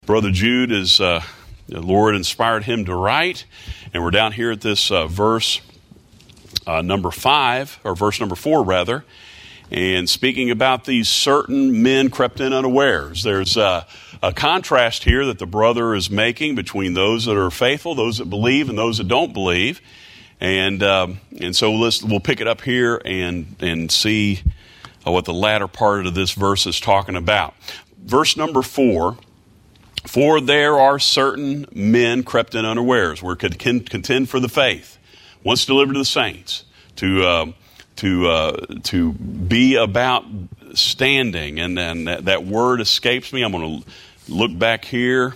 Brother Jude is, the Lord inspired him to write. And we're down here at this verse number 5, or verse number 4 rather. And speaking about these certain men crept in unawares. There's a contrast here that the brother is making between those that are faithful, those that believe, and those that don't believe. And so we'll pick it up here and see what the latter part of this verse is talking about. Verse number 4, for there are certain men crept in unawares. We're contend for the faith, once delivered to the saints, to be about standing. And then that word escapes me. I'm going to look back here.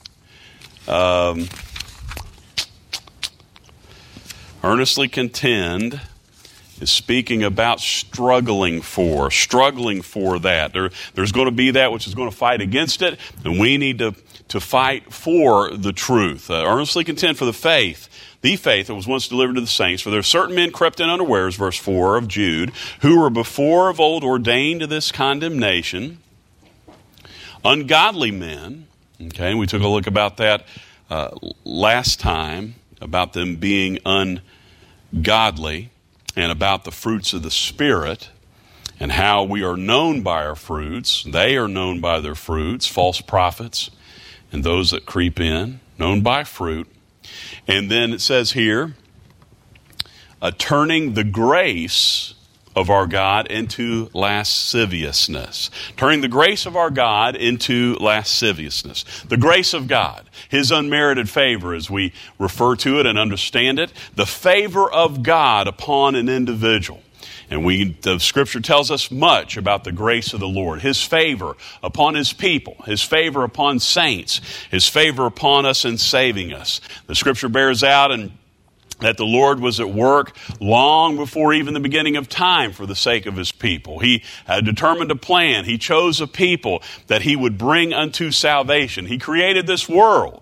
Earnestly contend is speaking about struggling for that. There's going to be that which is going to fight against it, and we need to fight for the truth. Earnestly contend for the faith that was once delivered to the saints. For there are certain men crept in unawares, verse 4 of Jude, who were before of old ordained to this condemnation, ungodly men. Okay, and we took a look about that last time, about them being ungodly, and about the fruits of the Spirit, and how we are known by our fruits. They are known by their fruits, false prophets, and those that creep in, known by fruit. And then it says here, turning the grace of our God into lasciviousness. Turning the grace of our God into lasciviousness. The grace of God, His unmerited favor, as we refer to it and understand it. The favor of God upon an individual. And the Scripture tells us much about the grace of the Lord. His favor upon His people. His favor upon saints. His favor upon us in saving us. The Scripture bears out that the Lord was at work long before even the beginning of time for the sake of His people. He had determined a plan. He chose a people that He would bring unto salvation. He created this world.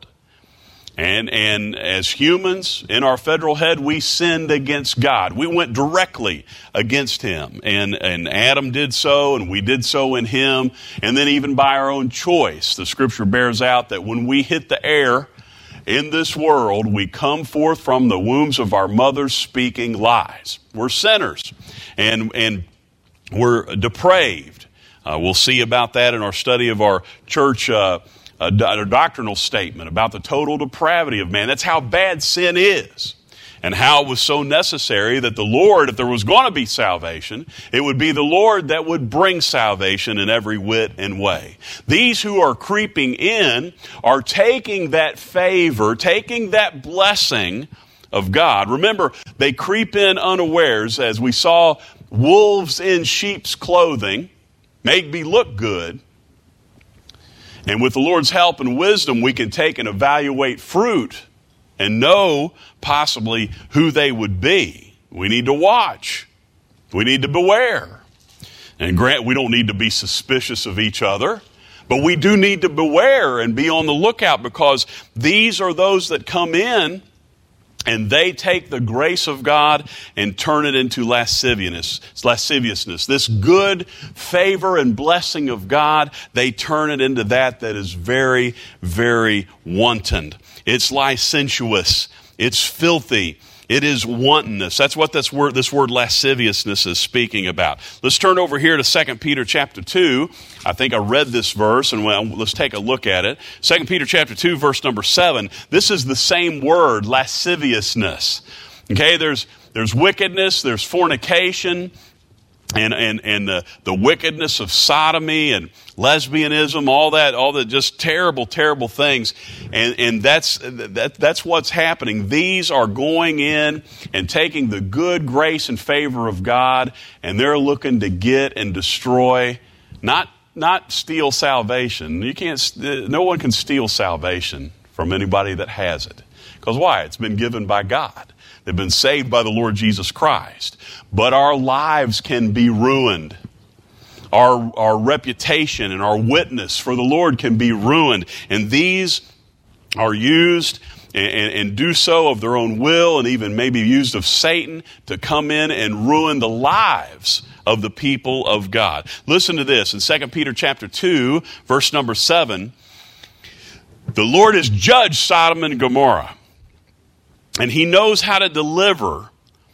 And as humans, in our federal head, we sinned against God. We went directly against Him. And Adam did so, and we did so in him. And then even by our own choice, the Scripture bears out that when we hit the air in this world, we come forth from the wombs of our mothers speaking lies. We're sinners, and we're depraved. We'll see about that in our study of our church a doctrinal statement about the total depravity of man. That's how bad sin is, and how it was so necessary that the Lord, if there was going to be salvation, it would be the Lord that would bring salvation in every wit and way. These who are creeping in are taking that favor, taking that blessing of God. Remember, they creep in unawares, as we saw wolves in sheep's clothing, make me look good. And with the Lord's help and wisdom, we can take and evaluate fruit and know possibly who they would be. We need to watch. We need to beware. And we don't need to be suspicious of each other, but we do need to beware and be on the lookout, because these are those that come in and they take the grace of God and turn it into lasciviousness. This good favor and blessing of God, they turn it into that is very, very wanton. It's licentious. It's filthy. It is wantonness. That's what this word lasciviousness is speaking about. Let's turn over here to 2 Peter chapter 2. I think I read this verse, and let's take a look at it. 2 Peter chapter 2, verse number 7. This is the same word, lasciviousness. Okay, there's wickedness, there's fornication, and the wickedness of sodomy and lesbianism, all that just terrible, terrible things. And that's what's happening. These are going in and taking the good grace and favor of God, and they're looking to get and destroy, not steal salvation. No one can steal salvation from anybody that has it. Because why? It's been given by God. They've been saved by the Lord Jesus Christ. But our lives can be ruined. Our reputation and our witness for the Lord can be ruined. And these are used and do so of their own will, and even maybe used of Satan to come in and ruin the lives of the people of God. Listen to this in 2 Peter chapter 2, verse number 7. The Lord has judged Sodom and Gomorrah, and he knows how to deliver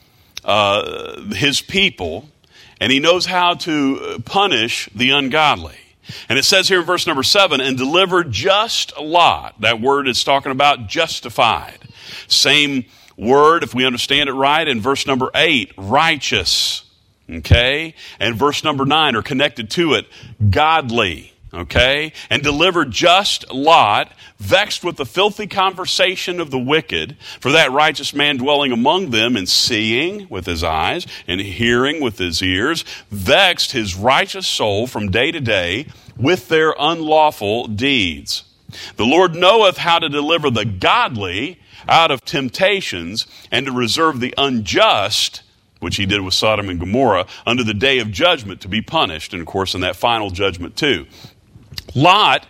his people, and he knows how to punish the ungodly. And it says here in verse number 7, and deliver just Lot. That word is talking about justified. Same word, if we understand it right, in verse number 8, righteous. Okay? And verse number 9 are connected to it, godly. Okay? And deliver just Lot, vexed with the filthy conversation of the wicked, for that righteous man dwelling among them and seeing with his eyes and hearing with his ears, vexed his righteous soul from day to day with their unlawful deeds. The Lord knoweth how to deliver the godly out of temptations and to reserve the unjust, which he did with Sodom and Gomorrah, unto the day of judgment to be punished, and of course in that final judgment too. Lot,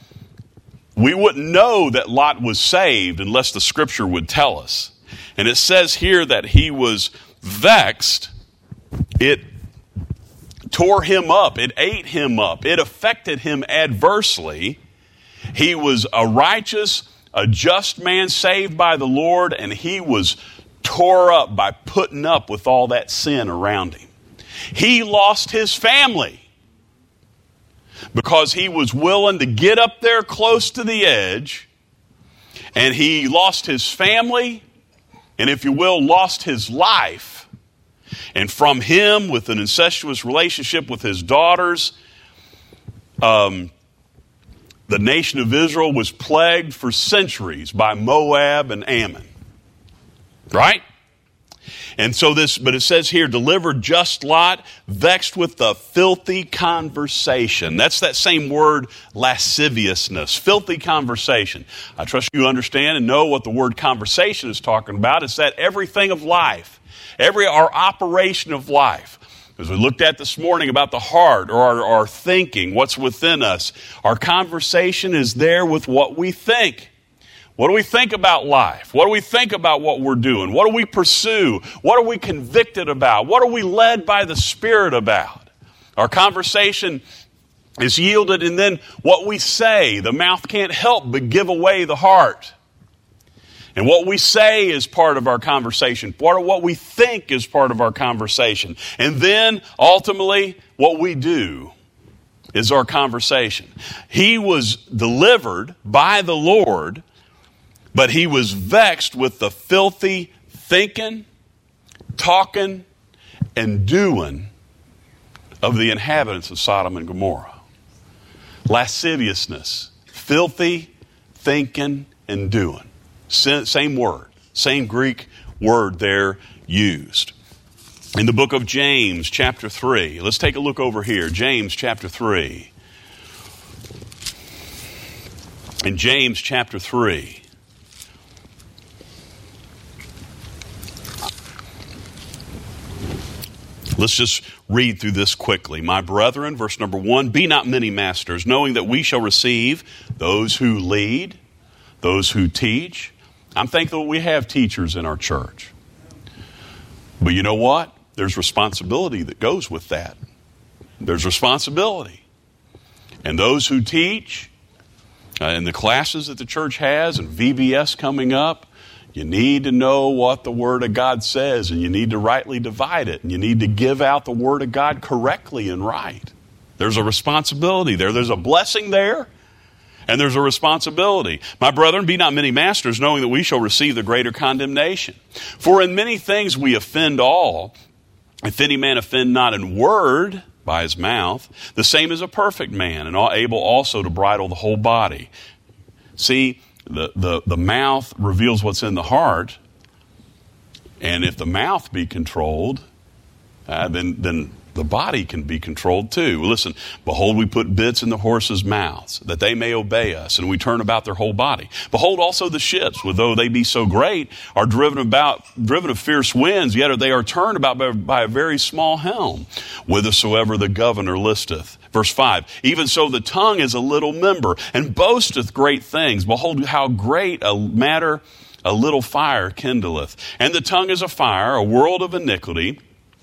we wouldn't know that Lot was saved unless the scripture would tell us. And it says here that he was vexed. It tore him up. It ate him up. It affected him adversely. He was a righteous, a just man saved by the Lord, and he was tore up by putting up with all that sin around him. He lost his family because he was willing to get up there close to the edge, and he lost his family, and if you will, lost his life. And from him, with an incestuous relationship with his daughters, the nation of Israel was plagued for centuries by Moab and Ammon. Right? And so but it says here, delivered just Lot, vexed with the filthy conversation. That's that same word, lasciviousness, filthy conversation. I trust you understand and know what the word conversation is talking about. It's that everything of life, our operation of life. As we looked at this morning about the heart or our thinking, what's within us, our conversation is there with what we think. What do we think about life? What do we think about what we're doing? What do we pursue? What are we convicted about? What are we led by the Spirit about? Our conversation is yielded, and then what we say. The mouth can't help but give away the heart. And what we say is part of our conversation. Part of what we think is part of our conversation. And then, ultimately, what we do is our conversation. He was delivered by the Lord, but he was vexed with the filthy thinking, talking, and doing of the inhabitants of Sodom and Gomorrah. Lasciviousness, filthy thinking and doing. Same word, same Greek word there used. In the book of James, chapter 3, let's take a look over here. James, chapter 3. In James, chapter 3. Let's just read through this quickly. My brethren, verse number 1, be not many masters, knowing that we shall receive those who lead, those who teach. I'm thankful we have teachers in our church. But you know what? There's responsibility that goes with that. There's responsibility. And those who teach, in the classes that the church has, and VBS coming up, you need to know what the Word of God says, and you need to rightly divide it, and you need to give out the Word of God correctly and right. There's a responsibility there. There's a blessing there, and there's a responsibility. My brethren, be not many masters, knowing that we shall receive the greater condemnation. For in many things we offend all. If any man offend not in word by his mouth, the same is a perfect man, and able also to bridle the whole body. See, the mouth reveals what's in the heart, and if the mouth be controlled, then the body can be controlled too. Listen, behold, we put bits in the horses' mouths, that they may obey us, and we turn about their whole body. Behold also the ships, though they be so great, are driven of fierce winds, yet they are turned about by a very small helm, whithersoever the governor listeth. Verse 5, even so the tongue is a little member, and boasteth great things. Behold how great a matter a little fire kindleth. And the tongue is a fire, a world of iniquity.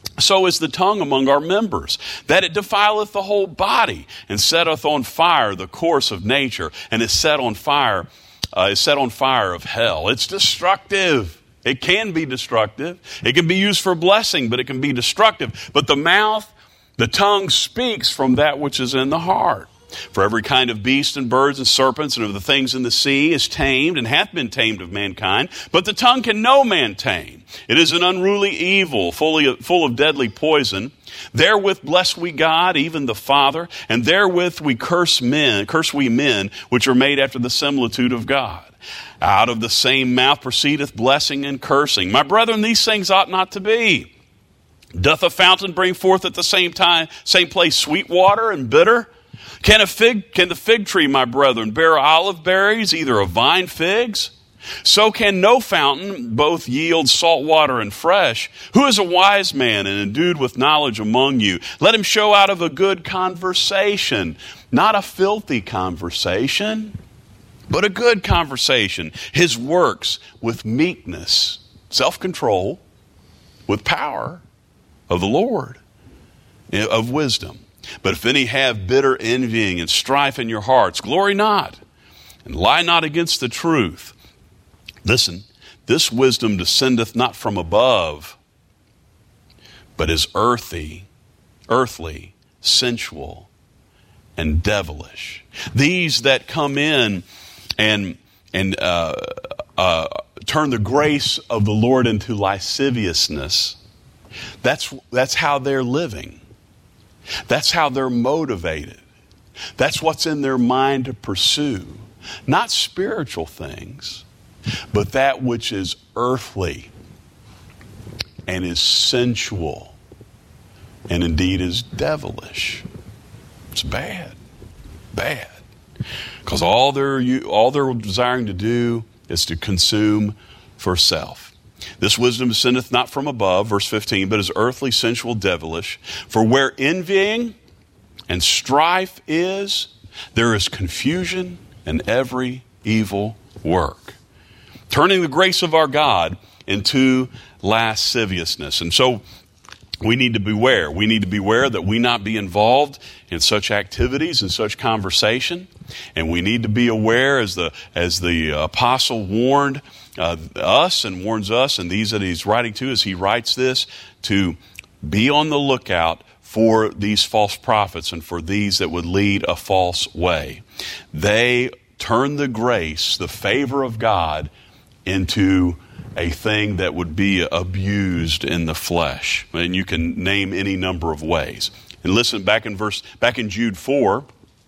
So is the tongue among our members, that it defileth the whole body, and setteth on fire the course of nature, and is set on fire of hell. It's destructive. It can be destructive. It can be used for blessing, but it can be destructive. But the tongue speaks from that which is in the heart. For every kind of beast and birds and serpents and of the things in the sea is tamed and hath been tamed of mankind, but the tongue can no man tame. It is an unruly evil, full of deadly poison. Therewith bless we God, even the Father, and therewith we curse we men, which are made after the similitude of God. Out of the same mouth proceedeth blessing and cursing. My brethren, these things ought not to be. Doth a fountain bring forth at the same place sweet water and bitter? Can the fig tree, my brethren, bear olive berries, either of vine figs? So can no fountain both yield salt water and fresh. Who is a wise man and endued with knowledge among you? Let him show out of a good conversation, not a filthy conversation, but a good conversation. His works with meekness, self-control, with power of the Lord, of wisdom. But if any have bitter envying and strife in your hearts, glory not, and lie not against the truth. Listen, this wisdom descendeth not from above, but is earthly, sensual, and devilish. These that come in and turn the grace of the Lord into lasciviousness, that's how they're living. That's how they're motivated. That's what's in their mind to pursue. Not spiritual things, but that which is earthly and is sensual and indeed is devilish. It's bad. Because all they're desiring to do is to consume for self. This wisdom descendeth not from above, verse 15, but is earthly, sensual, devilish. For where envying and strife is, there is confusion and every evil work, turning the grace of our God into lasciviousness. And so we need to beware. We need to beware that we not be involved in such activities and such conversation. And we need to be aware, as the apostle warned us and warns us, and these that he's writing to as he writes this, to be on the lookout for these false prophets and for these that would lead a false way. They turn the grace, the favor of God, into a thing that would be abused in the flesh. And you can name any number of ways. And listen, back in Jude 4,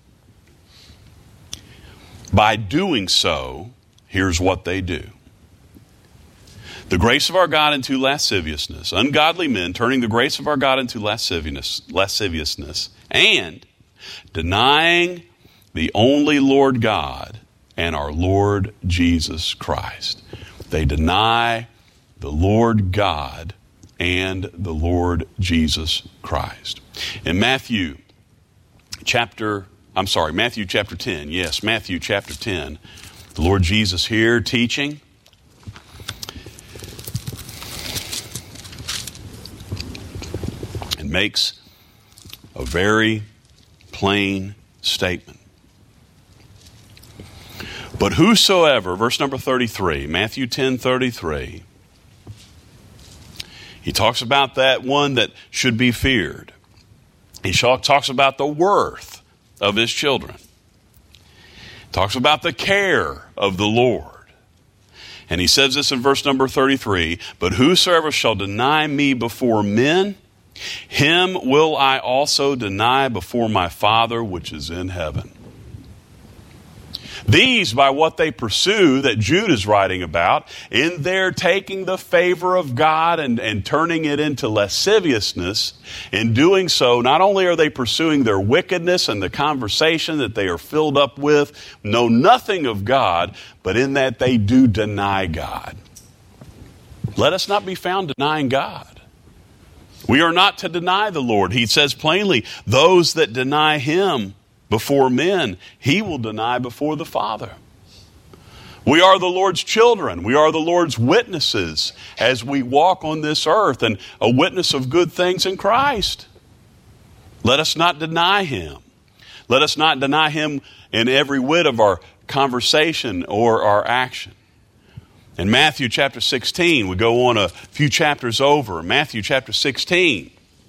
by doing so, here's what they do. The grace of our God into lasciviousness, ungodly men turning the grace of our God into lasciviousness, and denying the only Lord God and our Lord Jesus Christ. They deny the Lord God and the Lord Jesus Christ. In Matthew chapter 10. Yes, Matthew chapter 10. The Lord Jesus here teaching. And makes a very plain statement. But whosoever, verse number 33, Matthew 10:33, he talks about that one that should be feared. He talks about the worth of his children. Talks about the care of the Lord. And he says this in verse number 33, but whosoever shall deny me before men, him will I also deny before my Father which is in heaven. These, by what they pursue that Jude is writing about, in their taking the favor of God and turning it into lasciviousness, in doing so, not only are they pursuing their wickedness and the conversation that they are filled up with, know nothing of God, but in that they do deny God. Let us not be found denying God. We are not to deny the Lord. He says plainly, those that deny him before men, he will deny before the Father. We are the Lord's children. We are the Lord's witnesses as we walk on this earth, and a witness of good things in Christ. Let us not deny Him. Let us not deny Him in every whit of our conversation or our action. In Matthew chapter 16, we go on a few chapters over. Matthew chapter 16.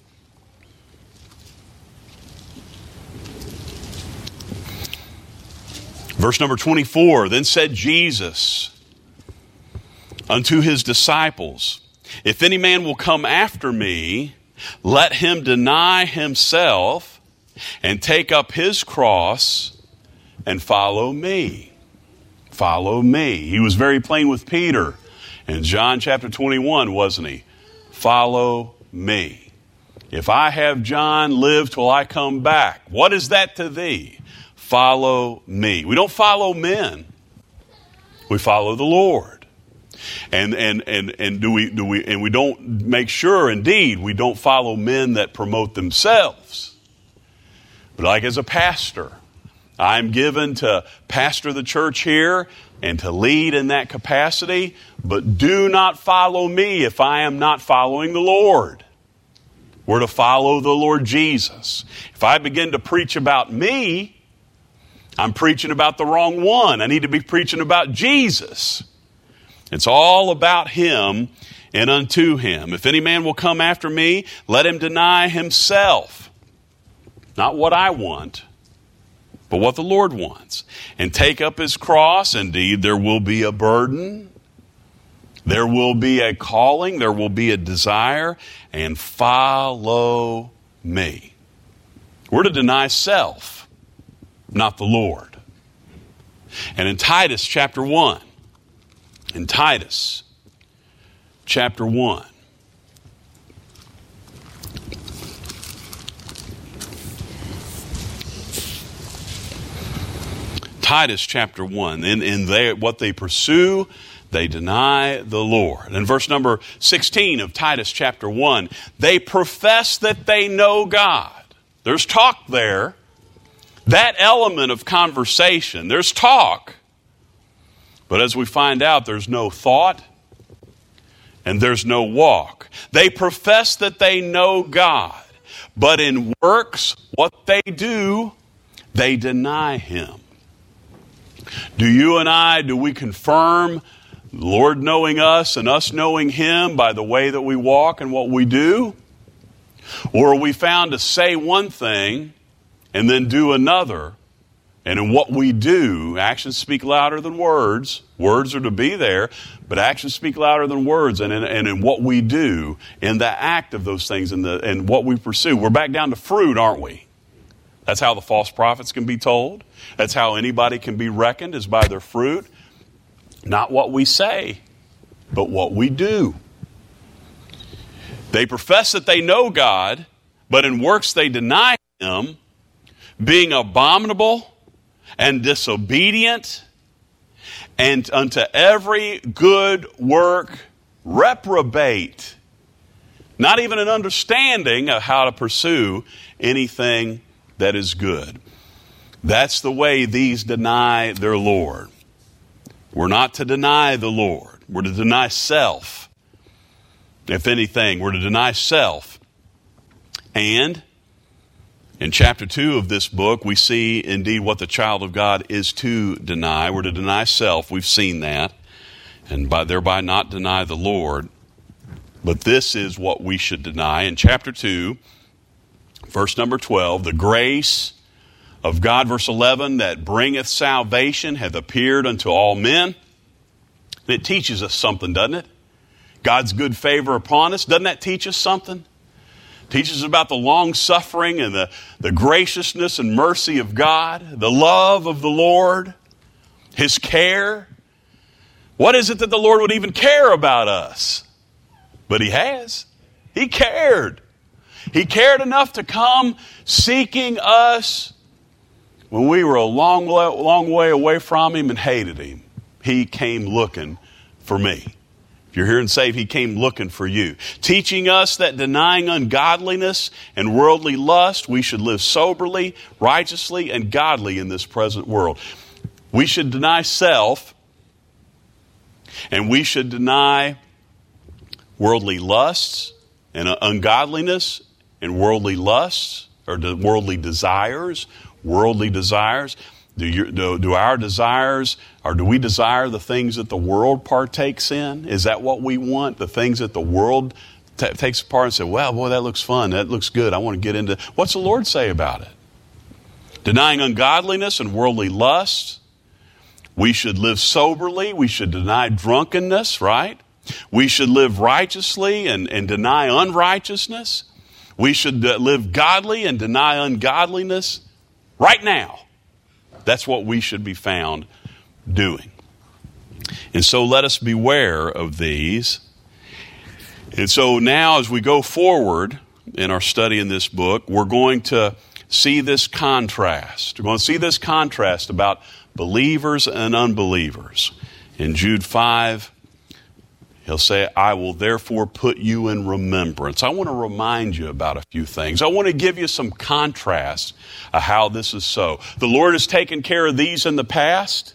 Verse number 24, then said Jesus unto his disciples, if any man will come after me, let him deny himself and take up his cross and follow me. Follow me. He was very plain with Peter in John chapter 21, wasn't he? Follow me. If I have John live till I come back, what is that to thee? Follow me. We don't follow men. We follow the Lord. And we don't make sure, indeed, we don't follow men that promote themselves. But like as a pastor, I'm given to pastor the church here and to lead in that capacity, but do not follow me if I am not following the Lord. We're to follow the Lord Jesus. If I begin to preach about me, I'm preaching about the wrong one. I need to be preaching about Jesus. It's all about Him and unto Him. If any man will come after me, let him deny himself. Not what I want, but what the Lord wants. And take up his cross. Indeed, there will be a burden. There will be a calling. There will be a desire. And follow me. We're to deny self, not the Lord. And in Titus chapter 1, in Titus chapter 1, Titus chapter 1, in what they pursue, they deny the Lord. In verse number 16 of Titus chapter 1, they profess that they know God. There's talk there. That element of conversation, there's talk. But as we find out, there's no thought and there's no walk. They profess that they know God, but in works, what they do, they deny Him. Do you and I, do we confirm the Lord knowing us and us knowing Him by the way that we walk and what we do? Or are we found to say one thing and then do another? And in what we do, actions speak louder than words. Words are to be there, but actions speak louder than words. And in what we do, in the act of those things, and what we pursue, we're back down to fruit, aren't we? That's how the false prophets can be told. That's how anybody can be reckoned, is by their fruit. Not what we say, but what we do. They profess that they know God, but in works they deny Him, being abominable and disobedient, and unto every good work reprobate. Not even an understanding of how to pursue anything that is good. That's the way these deny their Lord. We're not to deny the Lord. We're to deny self. If anything, we're to deny self. And in chapter 2 of this book, we see indeed what the child of God is to deny. We're to deny self. We've seen that. And thereby not deny the Lord. But this is what we should deny. In chapter 2, verse number 12, the grace of God, verse 11, that bringeth salvation hath appeared unto all men. And it teaches us something, doesn't it? God's good favor upon us. Doesn't that teach us something? Teaches us about the long suffering and the graciousness and mercy of God, the love of the Lord, His care. What is it that the Lord would even care about us? But He has. He cared. He cared enough to come seeking us when we were a long way away from Him and hated Him. He came looking for me. If you're here and saved, He came looking for you. Teaching us that denying ungodliness and worldly lust, we should live soberly, righteously, and godly in this present world. We should deny self And we should deny worldly lusts and ungodliness and worldly lusts, or worldly desires. Worldly desires. Do our desires, or do we desire the things that the world partakes in? Is that what we want? The things that the world takes apart and say, well, boy, that looks fun. That looks good. I want to get into. What's the Lord say about it? Denying ungodliness and worldly lust. We should live soberly. We should deny drunkenness, right? We should live righteously and deny unrighteousness. We should live godly and deny ungodliness right now. That's what we should be found doing. And so let us beware of these. And so now as we go forward in our study in this book, we're going to see this contrast. We're going to see this contrast about believers and unbelievers. In Jude 5, he'll say, I will therefore put you in remembrance. I want to remind you about a few things. I want to give you some contrast of how this is so. The Lord has taken care of these in the past.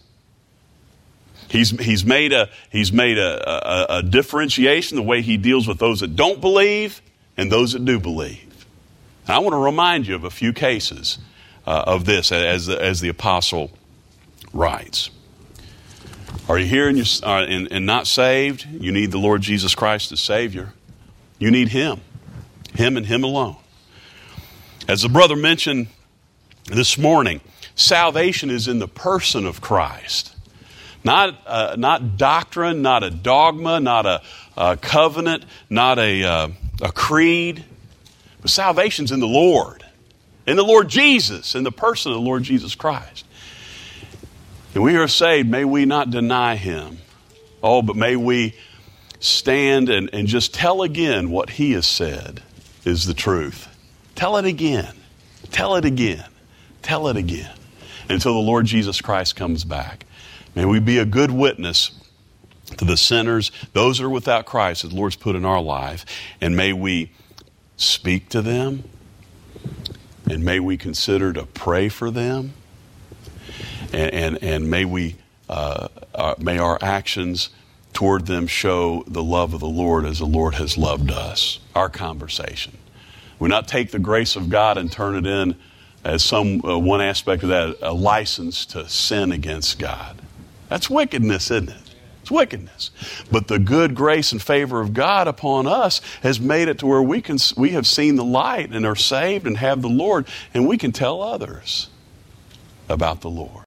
He's made a differentiation, the way he deals with those that don't believe and those that do believe. And I want to remind you of a few cases of this as the apostle writes. Are you here and not saved? You need the Lord Jesus Christ as Savior. You need Him. Him and Him alone. As the brother mentioned this morning, salvation is in the person of Christ. Not doctrine, not a dogma, not a covenant, not a creed. But salvation's in the Lord. In the Lord Jesus, in the person of the Lord Jesus Christ. And we are saved, may we not deny Him. Oh, but may we stand and just tell again what He has said is the truth. Tell it again. Tell it again. Tell it again. Until the Lord Jesus Christ comes back. May we be a good witness to the sinners, those that are without Christ that the Lord's put in our life. And may we speak to them. And may we consider to pray for them. And may may our actions toward them show the love of the Lord as the Lord has loved us. Our conversation. We not take the grace of God and turn it in as one aspect of that, a license to sin against God. That's wickedness, isn't it? It's wickedness. But the good grace and favor of God upon us has made it to where we have seen the light and are saved and have the Lord, and we can tell others about the Lord.